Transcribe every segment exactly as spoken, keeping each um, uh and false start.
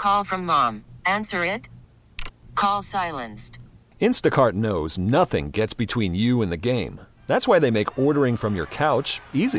Call from mom. Answer it. Call silenced. Instacart knows nothing gets between you and the game. That's why they make ordering from your couch easy.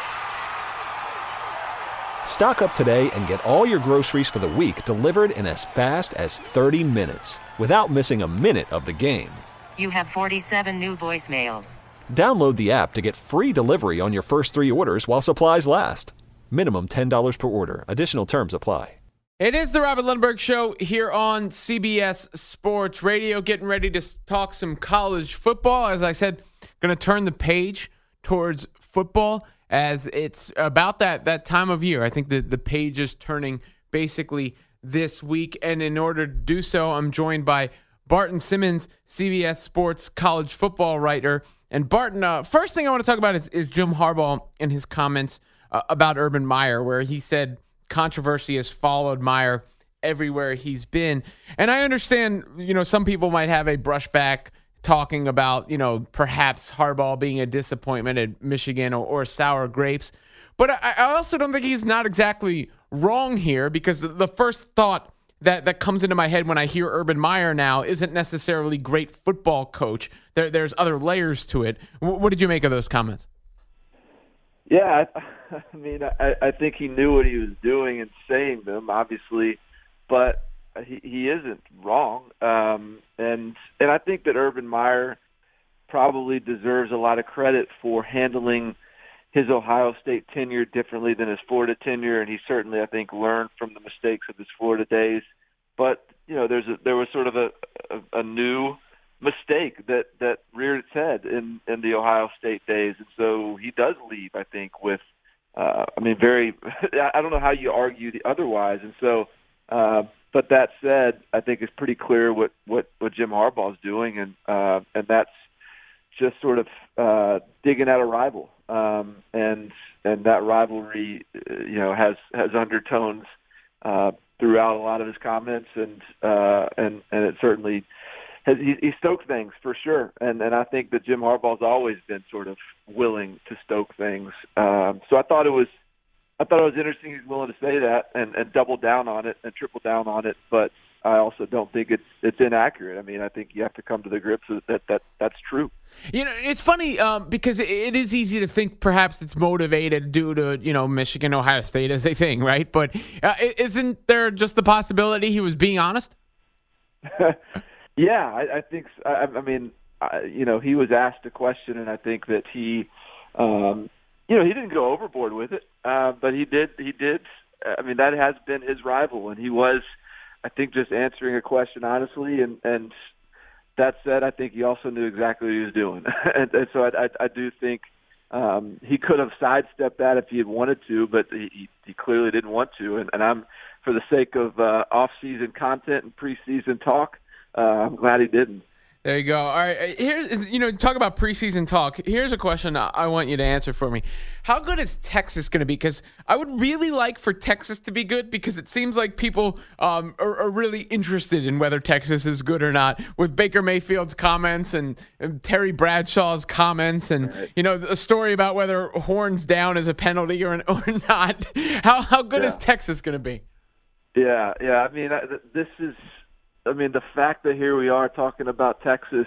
Stock up today and get all your groceries for the week delivered in as fast as thirty minutes without missing a minute of the game. You have forty-seven new voicemails. Download the app to get free delivery on your first three orders while supplies last. Minimum ten dollars per order. Additional terms apply. It is the Robert Lundberg Show here on C B S Sports Radio, getting ready to talk some college football. As I said, going to turn the page towards football as it's about that that time of year. I think that the page is turning basically this week, and in order to do so, I'm joined by Barton Simmons, C B S Sports college football writer. And Barton, uh, first thing I want to talk about is, is Jim Harbaugh and his comments uh, about Urban Meyer, where he said controversy has followed Meyer everywhere he's been. And I understand, you know, some people might have a brushback talking about, you know, perhaps Harbaugh being a disappointment at Michigan or, or sour grapes. But I, I also don't think he's not exactly wrong here, because the first thought that, that comes into my head when I hear Urban Meyer now isn't necessarily great football coach. There, there's other layers to it. W- what did you make of those comments? Yeah, I, I mean, I, I think he knew what he was doing and saying them, obviously, but he, he isn't wrong. Um, and and I think that Urban Meyer probably deserves a lot of credit for handling his Ohio State tenure differently than his Florida tenure, and he certainly, I think, learned from the mistakes of his Florida days. But you know, there's a, there was sort of a, a, a new mistake that, that reared its head in, in the Ohio State days. And so he does leave, I think, with, uh, I mean, very, I don't know how you argue the otherwise. And so, uh, but that said, I think it's pretty clear what, what, what Jim Harbaugh is doing. And, uh, and that's just sort of, uh, digging at a rival. Um, and, and that rivalry, you know, has, has undertones, uh, throughout a lot of his comments. And, uh, and, and it certainly, He, he stoked things for sure, and and I think that Jim Harbaugh's always been sort of willing to stoke things. Um, so I thought it was, I thought it was interesting he's willing to say that and, and double down on it and triple down on it. But I also don't think it's it's inaccurate. I mean, I think you have to come to the grips with that that that's true. You know, it's funny um, because it is easy to think perhaps it's motivated due to, you know, Michigan, Ohio State as a thing, right? But uh, isn't there just the possibility he was being honest? Yeah, I, I think. I, I mean, I, you know, he was asked a question, and I think that he, um, you know, he didn't go overboard with it, uh, but he did. He did. I mean, that has been his rival, and he was, I think, just answering a question honestly. And, and that said, I think he also knew exactly what he was doing, and, and so I, I, I do think um, he could have sidestepped that if he had wanted to, but he, he clearly didn't want to. And, and I'm, for the sake of uh, off-season content and preseason talk, Uh, I'm glad he didn't. There you go. All right. Here's, you know, talk about preseason talk. Here's a question I want you to answer for me. How good is Texas going to be? Because I would really like for Texas to be good, because it seems like people um, are, are really interested in whether Texas is good or not, with Baker Mayfield's comments and, and Terry Bradshaw's comments and, right. you know, a story about whether horns down is a penalty or, or not. How, how good yeah. is Texas going to be? Yeah, yeah. I mean, this is – I mean, the fact that here we are talking about Texas,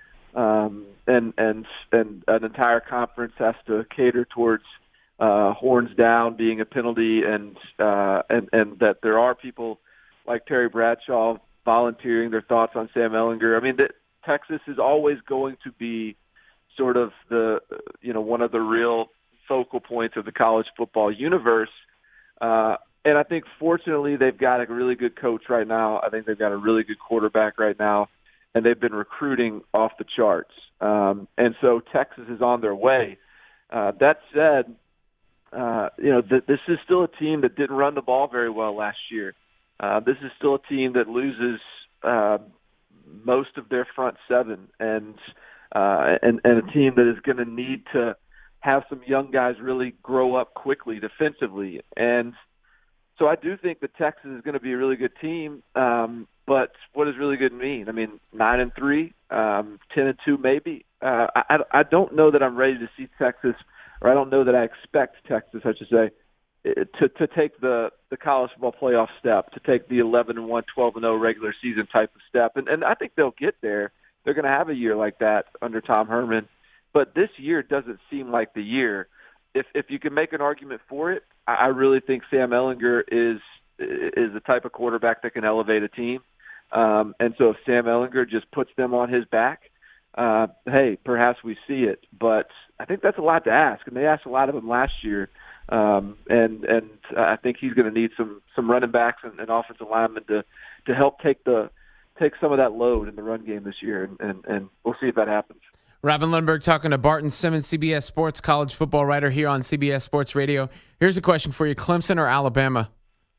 um, and and and an entire conference has to cater towards uh, horns down being a penalty, and uh, and and that there are people like Terry Bradshaw volunteering their thoughts on Sam Ehlinger. I mean, that Texas is always going to be sort of the you know one of the real focal points of the college football universe. Uh, And I think, fortunately, they've got a really good coach right now. I think they've got a really good quarterback right now, and they've been recruiting off the charts. Um, and so Texas is on their way. Uh, that said, uh, you know, th- this is still a team that didn't run the ball very well last year. Uh, this is still a team that loses uh, most of their front seven, and uh, and, and a team that is going to need to have some young guys really grow up quickly defensively. And so I do think that Texas is going to be a really good team, um, but what does really good mean? I mean, nine and three, um, ten and two, maybe. Uh, I, I don't know that I'm ready to see Texas, or I don't know that I expect Texas, I should say, to to take the the college football playoff step, to take the eleven and one, twelve and oh regular season type of step, and and I think they'll get there. They're going to have a year like that under Tom Herman, but this year doesn't seem like the year. If if you can make an argument for it, I really think Sam Ehlinger is is the type of quarterback that can elevate a team. Um, and so if Sam Ehlinger just puts them on his back, uh, hey, perhaps we see it. But I think that's a lot to ask, and they asked a lot of him last year. Um, and and I think he's going to need some some running backs and, and offensive linemen to to help take the take some of that load in the run game this year, and, and, and we'll see if that happens. Robin Lundberg talking to Barton Simmons, C B S Sports college football writer here on C B S Sports Radio. Here's a question for you: Clemson or Alabama?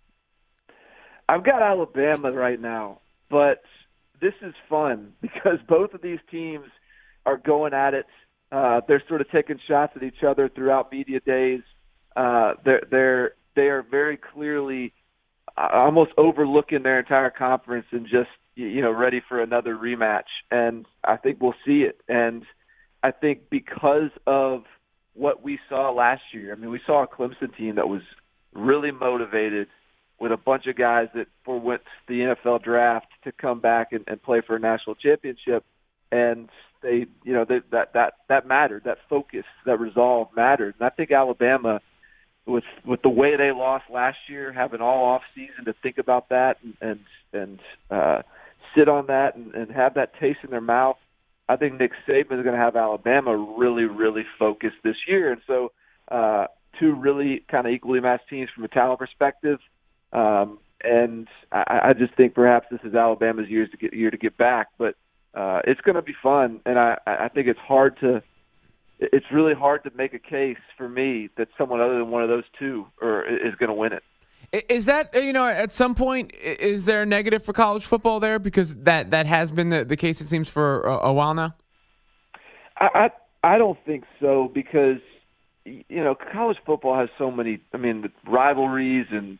I've got Alabama right now, but this is fun because both of these teams are going at it. Uh, they're sort of taking shots at each other throughout media days. Uh, they're they're they are very clearly uh, almost overlooking their entire conference and just you know ready for another rematch. And I think we'll see it. And I think because of what we saw last year, I mean, we saw a Clemson team that was really motivated with a bunch of guys that forwent the N F L draft to come back and, and play for a national championship. And they, you know, they, that that that mattered. That focus, that resolve mattered. And I think Alabama, with with the way they lost last year, having all off season to think about that and and, and uh, sit on that and, and have that taste in their mouth, I think Nick Saban is going to have Alabama really, really focused this year. And so, uh, two really kind of equally matched teams from a talent perspective. Um, and I, I just think perhaps this is Alabama's years to get year to get back, but uh, it's going to be fun. And I, I think it's hard to, it's really hard to make a case for me that someone other than one of those two or is going to win it. Is that, you know, at some point, is there a negative for college football there? Because that, that has been the, the case, it seems, for a, a while now. I, I I don't think so because, you know, college football has so many, I mean, rivalries and,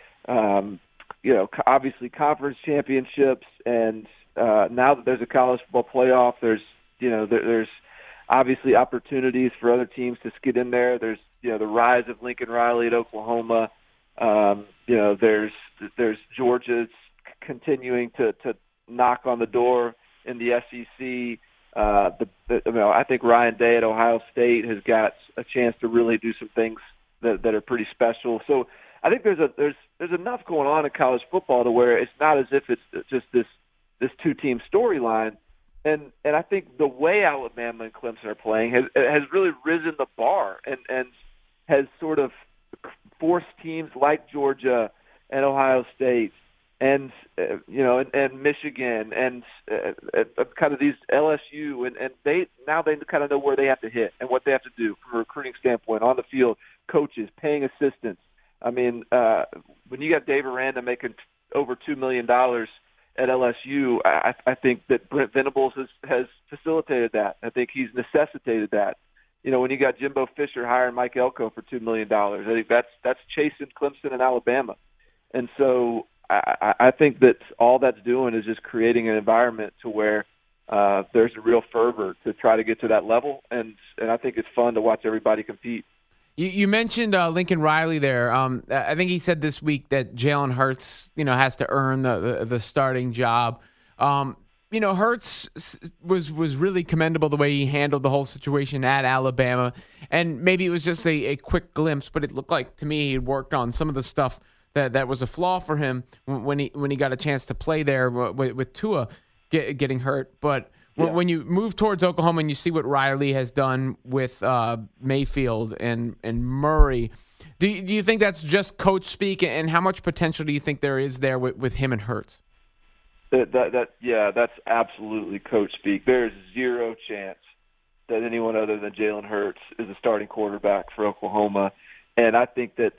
um, you know, obviously conference championships. And uh, now that there's a college football playoff, there's, you know, there, there's obviously opportunities for other teams to get in there. There's, you know, the rise of Lincoln Riley at Oklahoma. Um, you know, there's there's Georgia's continuing to, to knock on the door in the S E C. Uh, the, the, you know, I think Ryan Day at Ohio State has got a chance to really do some things that, that are pretty special. So I think there's a there's there's enough going on in college football to where it's not as if it's just this this two team storyline. And and I think the way Alabama and Clemson are playing has has really risen the bar and, and has sort of forced teams like Georgia and Ohio State and uh, you know and, and Michigan and uh, uh, kind of these L S U and, and they now they kind of know where they have to hit and what they have to do from a recruiting standpoint on the field, coaches, paying assistants. I mean, uh, when you got Dave Aranda making over two million dollars at L S U, I, I think that Brent Venables has, has facilitated that. I think he's necessitated that. You know, when you got Jimbo Fisher hiring Mike Elko for two million dollars, I think that's that's chasing Clemson and Alabama. And so I, I think that all that's doing is just creating an environment to where uh, there's a real fervor to try to get to that level. And, and I think it's fun to watch everybody compete. You, you mentioned uh, Lincoln Riley there. Um, I think he said this week that Jalen Hurts, you know, has to earn the, the, the starting job. Um, you know, Hurts was was really commendable the way he handled the whole situation at Alabama. And maybe it was just a, a quick glimpse, but it looked like to me he had worked on some of the stuff that, that was a flaw for him when he when he got a chance to play there with, with Tua get, getting hurt. But yeah. when you move towards Oklahoma and you see what Riley has done with uh, Mayfield and, and Murray, do you, do you think that's just coach speak? And how much potential do you think there is there with, with him and Hurts? That, that, that yeah, that's absolutely coach speak. There's zero chance that anyone other than Jalen Hurts is a starting quarterback for Oklahoma. And I think that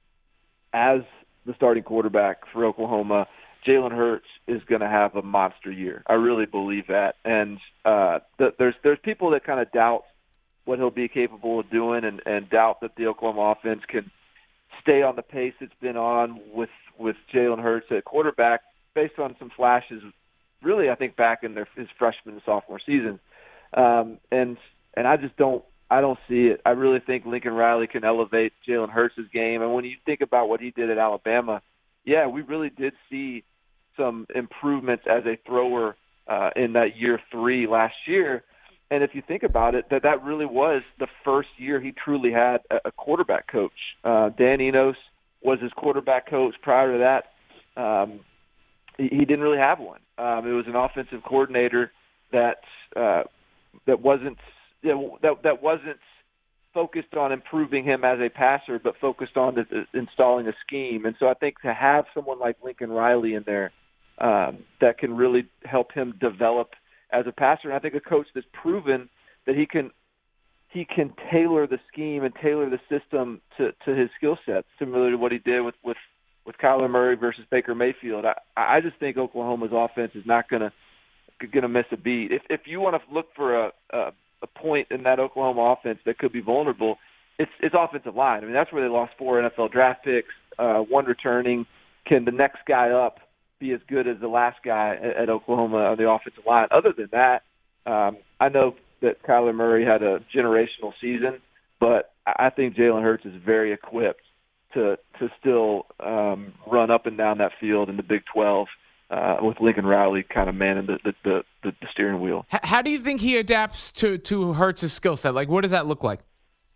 as the starting quarterback for Oklahoma, Jalen Hurts is going to have a monster year. I really believe that. And uh, th- there's there's people that kind of doubt what he'll be capable of doing and, and doubt that the Oklahoma offense can stay on the pace it's been on with, with Jalen Hurts at quarterback based on some flashes, really, I think, back in their his freshman and sophomore season. Um, and and I just don't I don't see it. I really think Lincoln Riley can elevate Jalen Hurts' game. And when you think about what he did at Alabama, yeah, we really did see some improvements as a thrower uh, in that year three last year. And if you think about it, that that really was the first year he truly had a, a quarterback coach. Uh, Dan Enos was his quarterback coach. Prior to that, um, he, he didn't really have one. Um, it was an offensive coordinator that uh, that wasn't you know, that that wasn't focused on improving him as a passer, but focused on the, the, installing a scheme. And so I think to have someone like Lincoln Riley in there um, that can really help him develop as a passer, and I think a coach that's proven that he can he can tailor the scheme and tailor the system to, to his skill set, similar to what he did with, with, with Kyler Murray versus Baker Mayfield. I, I just think Oklahoma's offense is not going to going to miss a beat. If if you want to look for a, a a point in that Oklahoma offense that could be vulnerable, it's it's offensive line. I mean, that's where they lost four N F L draft picks, uh, one returning. Can the next guy up be as good as the last guy at, at Oklahoma on the offensive line? Other than that, um, I know that Kyler Murray had a generational season, but I think Jalen Hurts is very equipped to to still um, run up and down that field in the Big twelve. Uh, with Lincoln Riley kind of manning the the, the, the steering wheel. How do you think he adapts to, to Hurts' skill set? Like, what does that look like?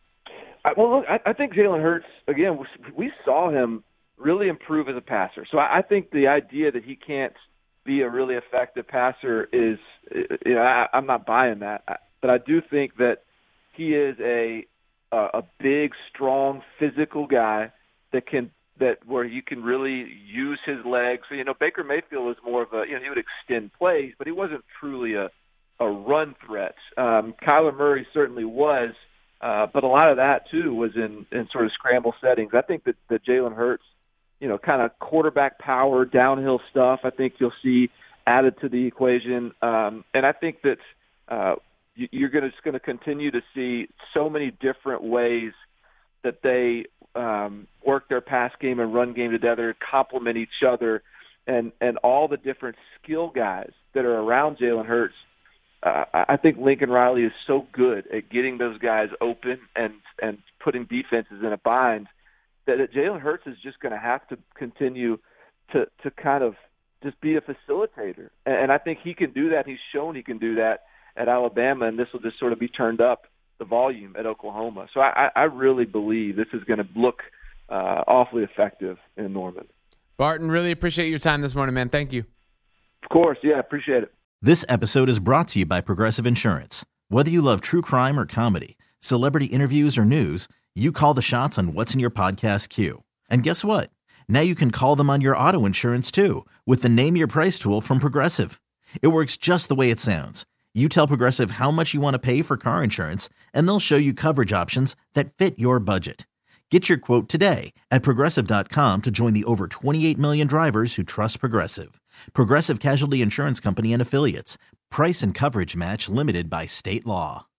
I, well, look, I, I think Jalen Hurts, again, we, we saw him really improve as a passer. So I, I think the idea that he can't be a really effective passer is, you know, I, I'm not buying that. I, but I do think that he is a a, a big, strong, physical guy that can that where you can really use his legs. So, you know, Baker Mayfield was more of a, you know, he would extend plays, but he wasn't truly a, a run threat. Um, Kyler Murray certainly was, uh, but a lot of that, too, was in, in sort of scramble settings. I think that, that Jalen Hurts, you know, kind of quarterback power, downhill stuff, I think you'll see added to the equation. Um, and I think that uh, you, you're gonna, just going to continue to see so many different ways that they um, work their pass game and run game together, complement each other, and, and all the different skill guys that are around Jalen Hurts. Uh, I think Lincoln Riley is so good at getting those guys open and, and putting defenses in a bind that Jalen Hurts is just going to have to continue to, to kind of just be a facilitator. And, and I think he can do that. He's shown he can do that at Alabama, and this will just sort of be turned up the volume at Oklahoma. So I, I really believe this is going to look uh, awfully effective in Norman. Barton, really appreciate your time this morning, man. Thank you. Of course. Yeah, appreciate it. This episode is brought to you by Progressive Insurance. Whether you love true crime or comedy, celebrity interviews or news, you call the shots on what's in your podcast queue. And guess what? Now you can call them on your auto insurance too with the Name Your Price tool from Progressive. It works just the way it sounds. You tell Progressive how much you want to pay for car insurance, and they'll show you coverage options that fit your budget. Get your quote today at Progressive dot com to join the over twenty-eight million drivers who trust Progressive. Progressive Casualty Insurance Company and Affiliates. Price and coverage match limited by state law.